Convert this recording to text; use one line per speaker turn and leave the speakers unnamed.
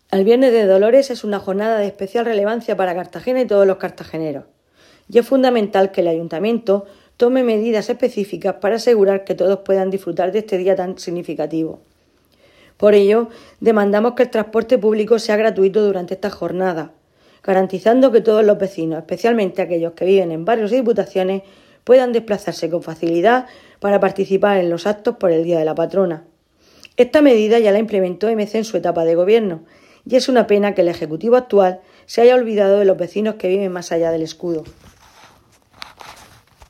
El Viernes de Dolores es una jornada de especial relevancia para Cartagena y todos los cartageneros, y es fundamental que el Ayuntamiento tome medidas específicas para asegurar que todos puedan disfrutar de este día tan significativo. Por ello, demandamos que el transporte público sea gratuito durante esta jornada, garantizando que todos los vecinos, especialmente aquellos que viven en barrios y diputaciones, puedan desplazarse con facilidad para participar en los actos por el Día de la Patrona. Esta medida ya la implementó MC en su etapa de gobierno, y es una pena que el Ejecutivo actual se haya olvidado de los vecinos que viven más allá del escudo.